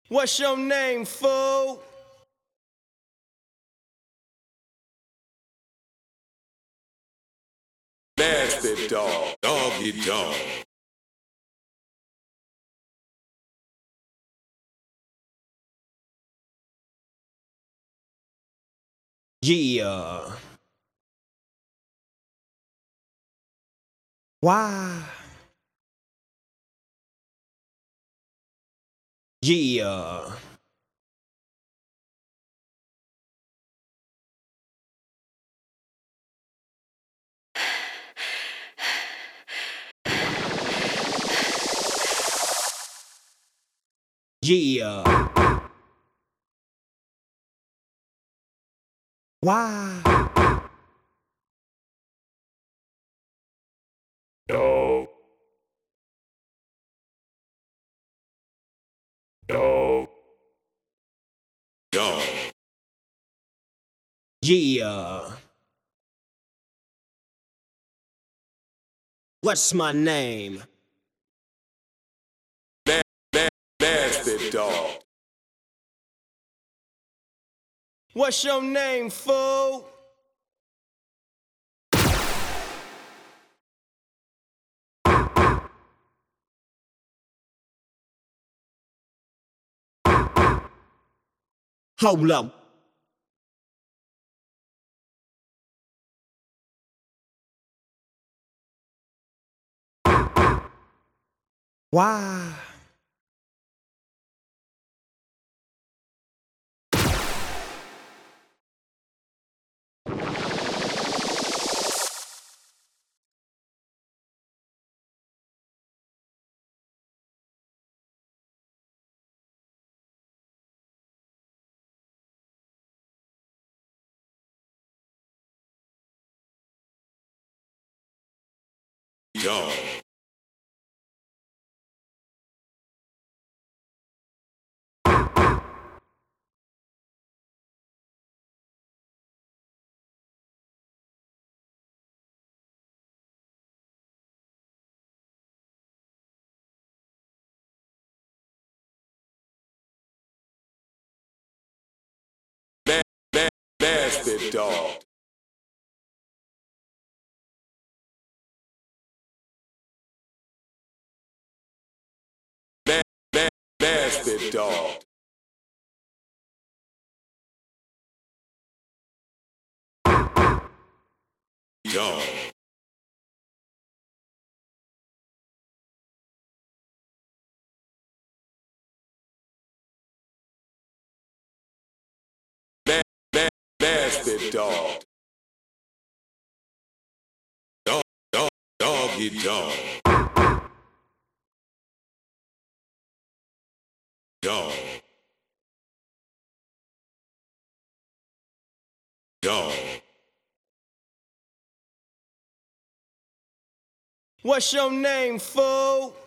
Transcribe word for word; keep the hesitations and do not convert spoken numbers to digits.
What's your name, fool? Nasty dog, doggy dog. Yeah. Why? Yeah. Yeah. Why? Dog. Dog. Dog. Yeah. What's my name? Na- na- nasty dog. What's your name, fool? Hold up. Why? Dog. Na- na- nasty dog. Na- na- nasty dog. Dog. Na- na- nasty dog. Dog. Dog. Doggy dog. Dog. Dog. What's your name, fool?